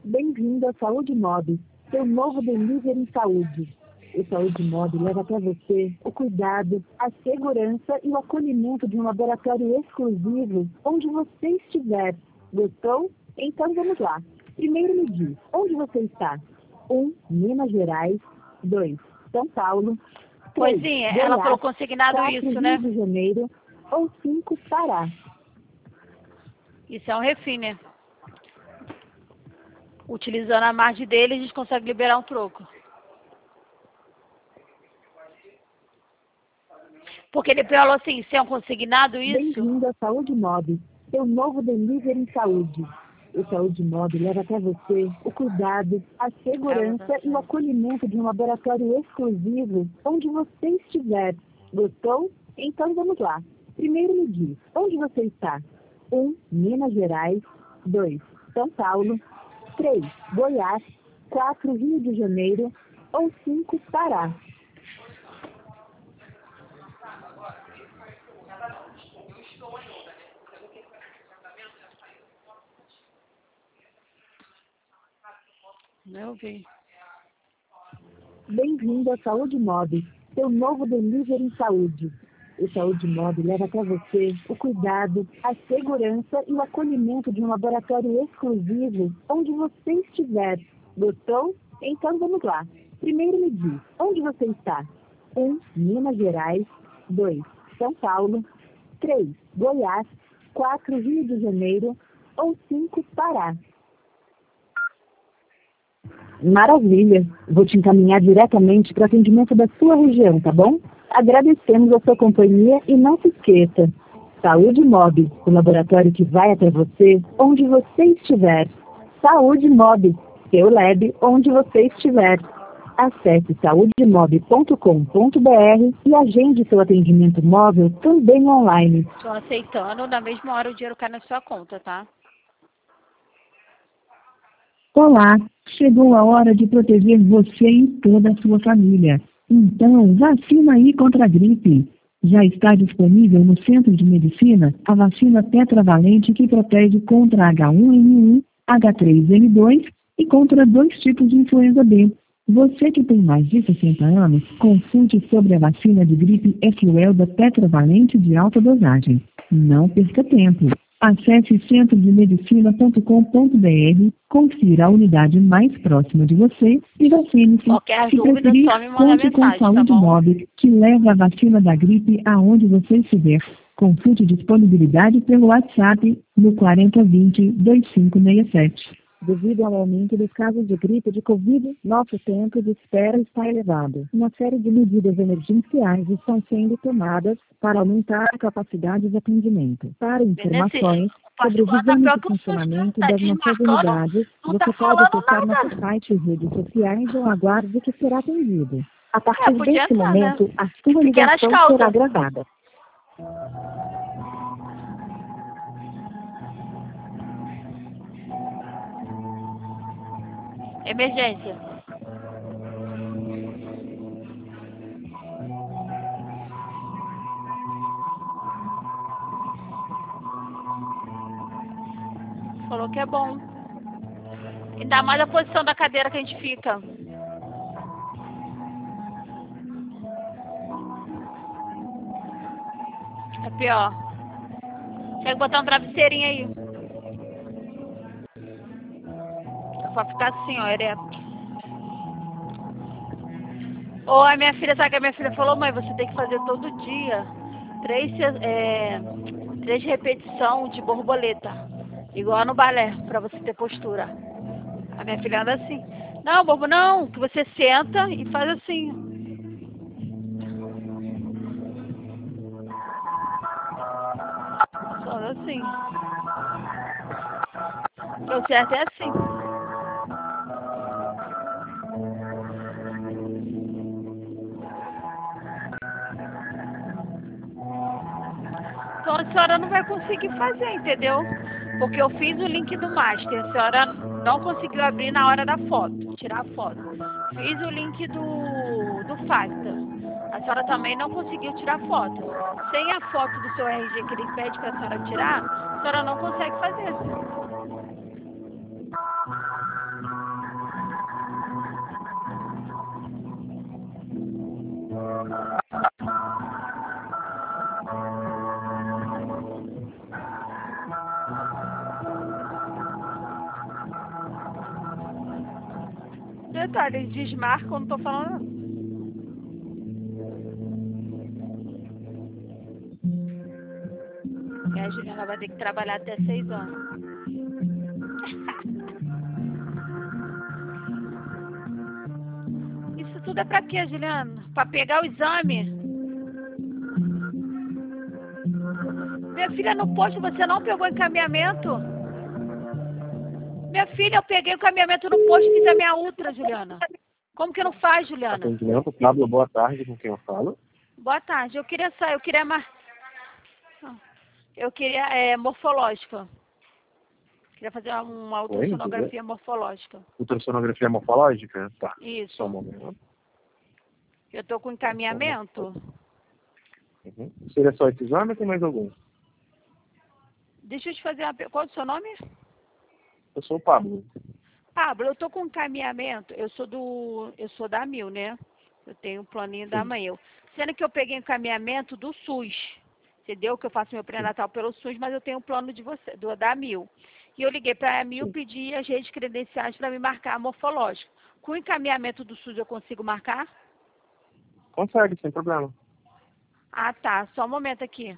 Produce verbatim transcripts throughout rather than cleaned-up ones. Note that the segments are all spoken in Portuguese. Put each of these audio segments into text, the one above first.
Bem-vindo à Saúde Mob, seu novo delivery em saúde. O Saúde Mob leva até você o cuidado, a segurança e o acolhimento de um laboratório exclusivo onde você estiver. Gostou? Então vamos lá. Primeiro me diz, onde você está? um. Minas Gerais. dois. São Paulo. Pois três. sim, ela Goiás. falou consignado quatro. isso, Rio né? de Janeiro. Ou cinco. Pará. Isso é um refim, né? Utilizando a margem dele, a gente consegue liberar um troco. Porque ele falou assim, se é um consignado isso? Bem-vindo à Saúde Mob, seu novo delivery em saúde. O Saúde Mob leva até você o cuidado, a segurança e o acolhimento de um laboratório exclusivo onde você estiver. Gostou? Então vamos lá. Primeiro me diz, onde você está? um. Minas Gerais. dois. São Paulo. três. Goiás. quatro. Rio de Janeiro. Ou cinco. Pará. Não vi. Bem-vindo à Saúde Mob, seu novo delivery em saúde. O Saúde Mob leva até você o cuidado, a segurança e o acolhimento de um laboratório exclusivo onde você estiver. Gostou? Então vamos lá. Primeiro me diz, onde você está? um. Minas Gerais. dois. São Paulo. três. Goiás. quatro. Rio de Janeiro. Ou cinco. Pará. Maravilha! Vou te encaminhar diretamente para o atendimento da sua região, tá bom? Agradecemos a sua companhia e não se esqueça. Saúde Mob, o laboratório que vai até você onde você estiver. Saúde Mob, seu lab onde você estiver. Acesse saúde mob ponto com ponto br e agende seu atendimento móvel também online. Estou aceitando, na mesma hora o dinheiro cai na sua conta, tá? Olá, chegou a hora de proteger você e toda a sua família. Então, vacina aí contra a gripe. Já está disponível no Centro de Medicina a vacina tetravalente que protege contra H um N um, H três N dois e contra dois tipos de influenza B. Você que tem mais de sessenta anos, consulte sobre a vacina de gripe Efuelda tetravalente de alta dosagem. Não perca tempo. Acesse centro de medicina ponto com ponto br, confira a unidade mais próxima de você e vacine-se. Qualquer Se dúvida, preferir, só me manda conte com mensagem, tá Saúde bom? Mob, que leva a vacina da gripe aonde você estiver. Consulte disponibilidade pelo WhatsApp no quatro zero dois zero, dois cinco seis sete. Devido ao aumento dos casos de gripe de Covid, nosso tempo de espera está elevado. Uma série de medidas emergenciais estão sendo tomadas para aumentar a capacidade de atendimento. Para informações sobre os exames de funcionamento das nossas unidades, você pode acessar nosso site e redes sociais ou aguarde que será atendido. A partir deste momento, a sua ligação será gravada. Emergência. Falou que é bom. Ainda mais a posição da cadeira que a gente fica. É pior. Tem que botar um travesseirinho aí. Pra ficar assim, ó, ereto. Ou a minha filha, sabe que a minha filha falou, mãe, você tem que fazer todo dia três, é, três repetições de borboleta. Igual no balé, pra você ter postura. A minha filha anda assim. Não, bobo, não, que você senta e faz assim. Só assim. O certo é assim. Então a senhora não vai conseguir fazer, entendeu? Porque eu fiz o link do Master. A senhora não conseguiu abrir na hora da foto, tirar a foto. Fiz o link do, do Fasta. A senhora também não conseguiu tirar foto. Sem a foto do seu R G que ele pede para a senhora tirar, a senhora não consegue fazer. detalhe, eles desmarcam, não tô falando. E a Juliana vai ter que trabalhar até seis anos. Isso tudo é pra quê, Juliana? Pra pegar o exame? Minha filha, no posto você não pegou encaminhamento? Minha filha, eu peguei o encaminhamento no posto e fiz a minha ultra, Juliana. Como que não faz, Juliana? Atendimento, Pablo, boa tarde, com quem eu falo? Boa tarde, eu queria sair, eu queria mar... Eu queria, é, morfológica. Queria fazer uma ultrassonografia morfológica. Ultrassonografia morfológica? Tá. Isso. Só um momento. Eu tô com encaminhamento. Uhum. Seria só esse exame ou tem mais algum? Deixa eu te fazer uma pergunta. Qual é o seu nome? Eu sou o Pablo. Pablo, eu tô com encaminhamento. Eu sou do, eu sou da Mil, né? Eu tenho um planinho da Mil. Sendo que eu peguei encaminhamento do SUS. Entendeu? Que eu faço meu pré-natal pelo SUS, mas eu tenho um plano de você, do, da Mil. E eu liguei para a Mil, pedi as redes credenciais para me marcar a morfológica. Com o encaminhamento do SUS eu consigo marcar? Consegue, sem problema. Ah, tá. Só um momento aqui.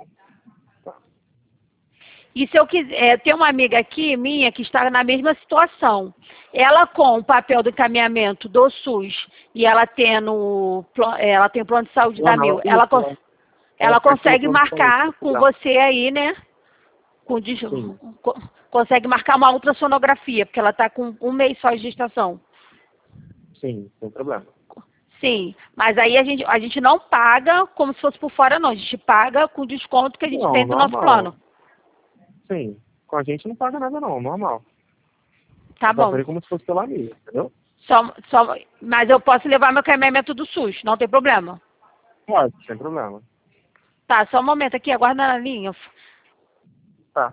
E se eu quiser, é, tem uma amiga aqui, minha, que está na mesma situação. Ela com o papel do encaminhamento do SUS e ela tendo, ela tem o plano de saúde da Mil, ela, ela, ela consegue marcar com você aí, né? Com, consegue marcar uma ultrassonografia, porque ela está com um mês só de gestação. Sim, sem problema. Sim, mas aí a gente, a gente não paga como se fosse por fora, não. A gente paga com desconto que a gente não, tem do normal. nosso plano. Sim, com a gente não paga nada não, normal. Tá bom. Vai como se fosse pela minha, entendeu? Só, só, mas eu posso levar meu encaminhamento do SUS, não tem problema? Pode, sem problema. Tá, só um momento aqui, aguarda na linha. Tá.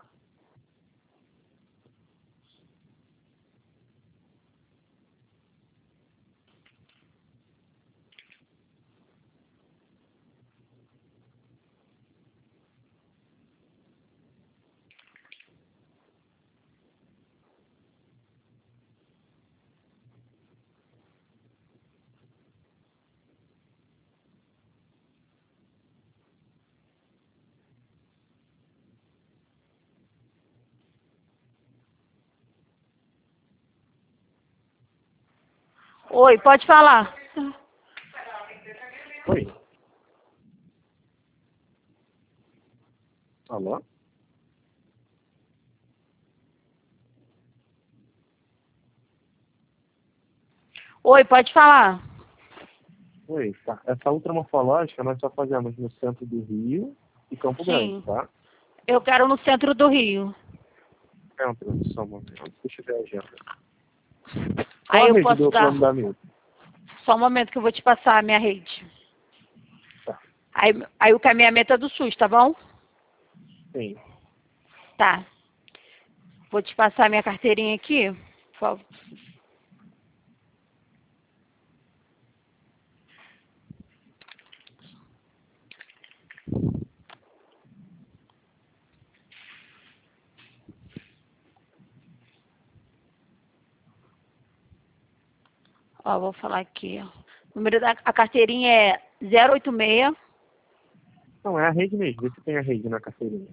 Oi, pode falar. Oi. Alô? Oi, pode falar. Oi, tá. Essa ultramorfológica nós só fazemos no centro do Rio e Campo Sim. Grande, tá? Eu quero no centro do Rio. Centro, só um momento. Deixa eu ver a agenda. Aí eu rede posso do dar... plano da Mil? Só um momento que eu vou te passar a minha rede. Tá. Aí, aí o caminhamento é do SUS, tá bom? Sim. Tá. Vou te passar a minha carteirinha aqui, por favor. Ó, vou falar aqui, ó. O número da a carteirinha é zero oito seis. Não, é a rede mesmo. Vê se tem a rede na carteirinha.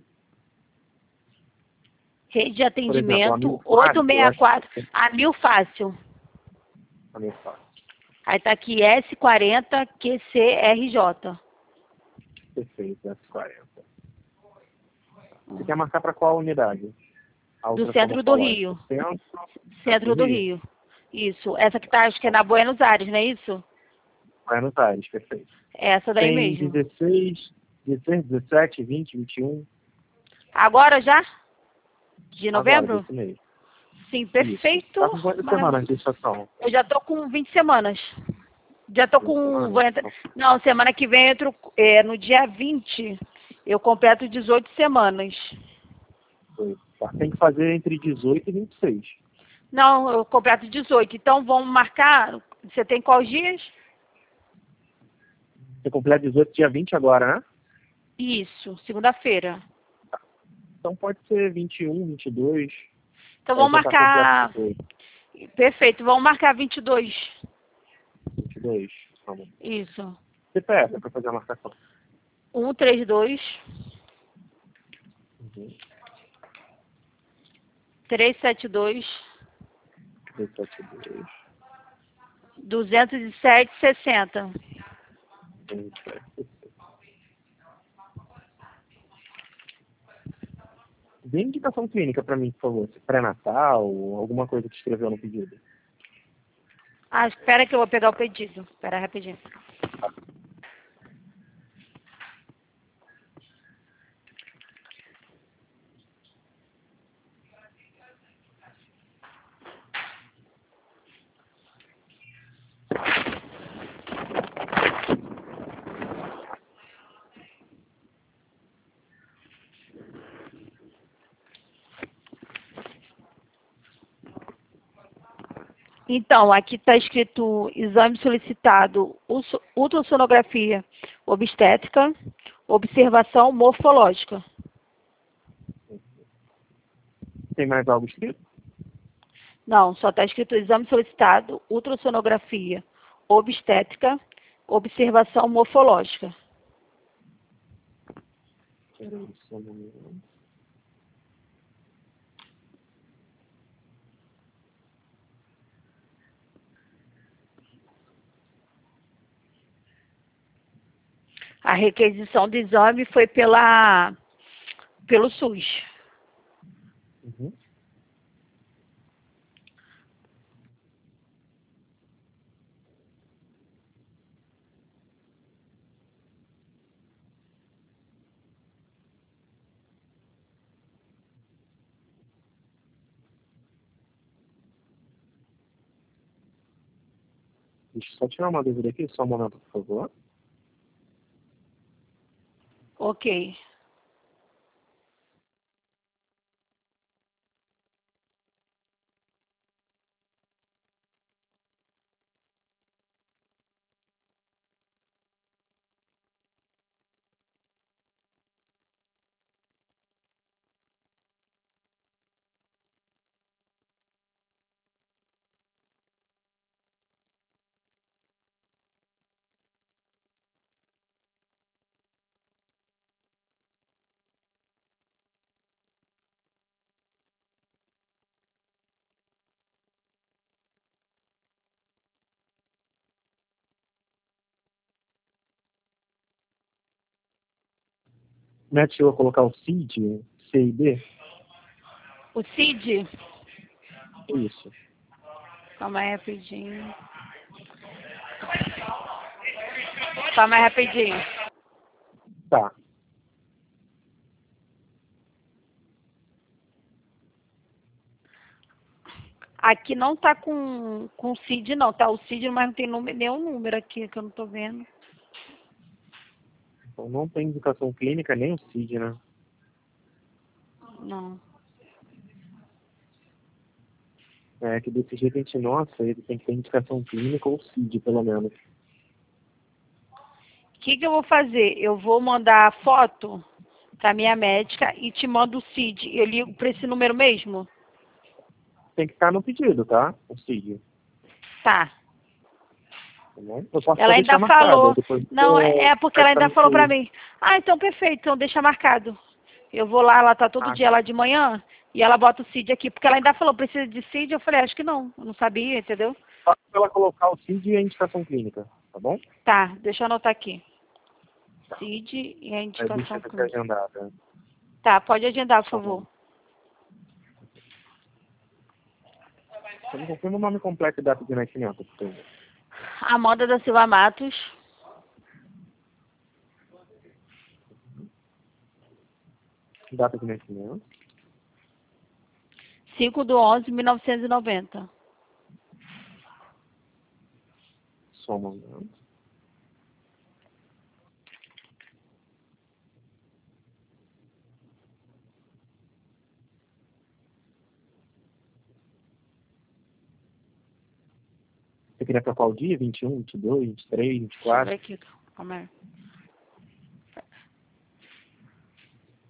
Rede de atendimento exemplo, oito seis quatro. A Mil Fácil. A Mil Fácil. Aí tá aqui S quarenta Q C R J. Perfeito, S quarenta. Você quer marcar para qual unidade? A Do centro do Rio. Centro, centro do Rio. Rio. Isso. Essa que tá, acho que é na Buenos Aires, não é isso? Buenos Aires, perfeito. Essa daí tem mesmo. dezesseis, dezesseis, dezessete, vinte, vinte e um. Agora já? De novembro? Agora, mesmo. Sim, perfeito. Isso. Tá com quantas semanas de gestação? Eu já tô com vinte semanas. Já tô com... Vou entrar... Não, semana que vem eu entro... É, no dia vinte, eu completo dezoito semanas. Tá. Tem que fazer entre dezoito e vinte e seis. Não, eu completo dezoito. Então vamos marcar... Você tem quais dias? Você completa dezoito, dia vinte agora, né? Isso, segunda-feira. Então pode ser vinte e um, vinte e dois. Então vamos marcar... Perfeito. Vamos marcar vinte e dois. vinte e dois. Tá bom. Isso. C P F, é para fazer a marcação. um três dois, Uhum. três sete dois, três sete dois. duzentos e sete, sessenta. vinte e sete. Dê indicação clínica para mim, por favor. Se pré-natal, alguma coisa que escreveu no pedido. Ah, espera que eu vou pegar o pedido. Espera rapidinho. Então, aqui está escrito exame solicitado, ulso- ultrassonografia obstétrica, observação morfológica. Tem mais algo escrito? Não, só está escrito exame solicitado, ultrassonografia obstétrica, observação morfológica. Peraí, só um momento. A requisição do exame foi pela, pelo SUS. Uhum. Deixa eu só tirar uma dúvida aqui, só um momento, por favor. Ok. Net chegou a colocar o C I D, C I D? O C I D, Isso. calma aí rapidinho. Calma aí rapidinho. Tá. Aqui não tá com, com C I D não, tá o C I D, mas não tem número, nenhum número aqui que eu não tô vendo. Então não tem indicação clínica nem o C I D, né? Não. É que desse jeito a gente, nossa, ele tem que ter indicação clínica ou C I D, pelo menos. O que que eu vou fazer? Eu vou mandar a foto pra minha médica e te mando o C I D. Eu ligo pra esse número mesmo? Tem que estar no pedido, tá? O C I D. Tá. Tá bom? Eu posso Ela só ainda deixar marcado. falou. Depois Não, eu- é é porque ela ainda falou pra mim. Ah, então perfeito, então deixa marcado. Eu vou lá, ela tá todo Ah, dia lá de manhã e ela bota o C I D aqui, porque ela ainda falou, precisa de C I D? Eu falei, acho que não, eu não sabia, entendeu? Só pra ela colocar o C I D e a indicação clínica, tá bom? Tá, deixa eu anotar aqui. Tá. C I D e a Aí indicação deixa eu clínica. agendada. Tá, pode agendar, por Só um favor. Você me confirma o nome completo e data de nascimento, por favor. Amanda da Silva Matos, Data de nascimento. cinco de onze de mil novecentos e noventa. Só um momento. Você queria para qual dia? vinte e um, vinte e dois, vinte e três, vinte e Deixa eu ver quatro? aqui. Calma aí.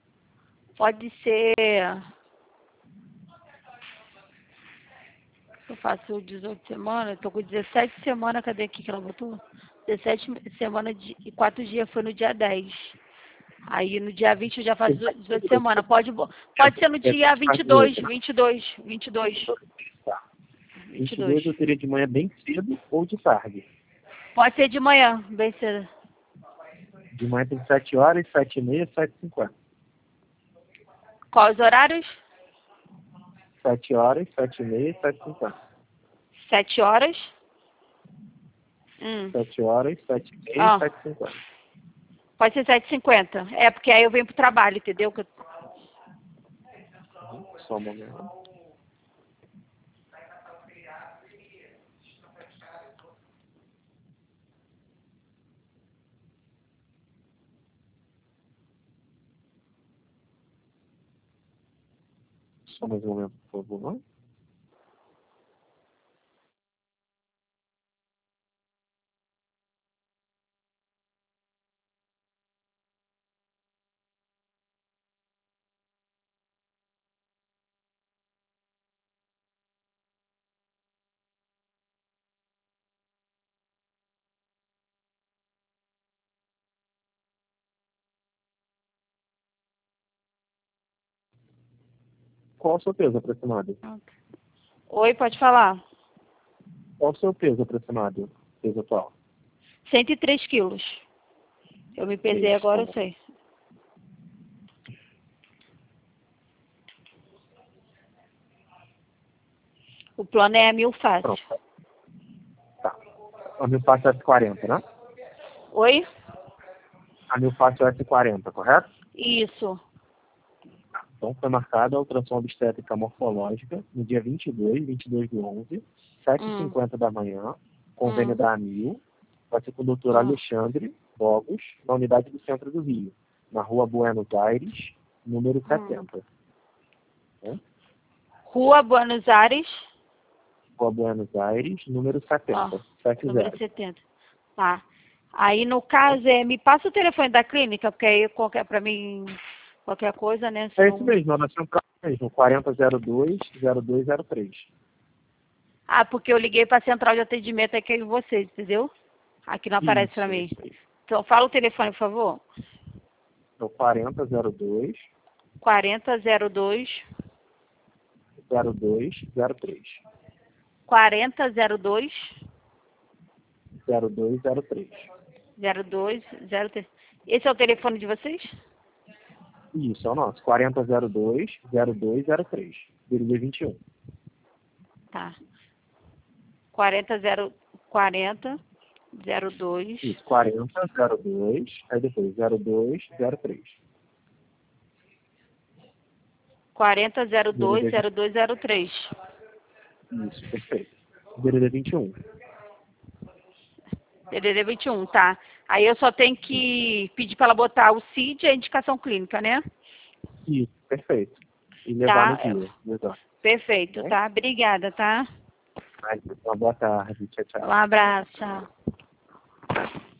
Pode ser... Eu faço dezoito semanas, tô com dezessete semanas, cadê aqui que ela botou? dezessete semanas de, e quatro dias foi no dia dez. Aí no dia vinte eu já faço dezoito semanas. Pode, pode ser no dia vinte e dois, vinte e dois, vinte e dois. Tá. vinte e dois eu teria de manhã bem cedo ou de tarde? Pode ser de manhã, bem cedo. De manhã tem sete horas, sete e meia, sete e cinquenta. Quais os horários? sete horas, sete e meia, sete e cinquenta. sete horas. Hum. sete horas, sete e meia, Ah. sete e cinquenta. Pode ser sete e cinquenta. É, porque aí eu venho pro trabalho, entendeu? Que eu- Só um momento. Só mais um momento, por favor. Qual o seu peso aproximado? Oi, pode falar. Qual o seu peso aproximado? Peso atual? cento e três quilos. Eu me pesei Isso, agora, tá eu sei. O plano é a mil fácil. Pronto. Tá. A mil fácil é S quarenta, né? Oi? A mil fácil é S quarenta, correto? Isso. Então foi marcada a ultrassom obstétrica morfológica no dia vinte e dois, vinte e dois do onze, sete e cinquenta da manhã, convênio Hum. da AMIL, vai ser com o doutor Hum. Alexandre Bogos, na unidade do centro do Rio, na rua Buenos Aires, número setenta. Né? Rua Buenos Aires. Rua Buenos Aires, número setenta. Ó, setenta. número setenta. Tá. Aí, no caso, é, me passa o telefone da clínica, porque aí qualquer, pra mim, qualquer coisa, né? É senão- isso mesmo, nós temos mesmo, quarenta zero dois, zero dois zero três. Ah, porque eu liguei pra central de atendimento aqui em vocês, entendeu? Aqui não aparece pra mim. Isso, isso. Então, fala o telefone, por favor. Então, quarenta zero dois, quarenta zero dois, zero dois zero três. quarenta zero dois, zero dois zero três. zero dois zero três. Esse é o telefone de vocês? Isso, é o nosso. quarenta zero dois, zero dois zero três. Vírgula vinte e um. Tá. quarenta zero quarenta zero dois. Isso, quarenta zero dois, aí depois zero dois zero três. quarenta zero dois zero dois zero três. Isso, perfeito. D D D vinte e um. D D D vinte e um, tá. Aí eu só tenho que pedir para ela botar o C I D e a indicação clínica, né? Isso, perfeito. E levar Tá. no dia. Exato. Perfeito, tá? Obrigada, tá? Uma boa tarde. Tchau, tchau. Um abraço, tchau.